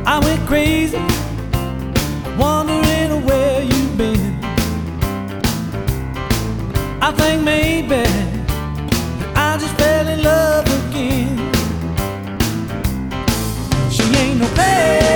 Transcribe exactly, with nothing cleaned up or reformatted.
I went crazy, wondering where you've been. I think maybe I just fell in love again. She ain't no bad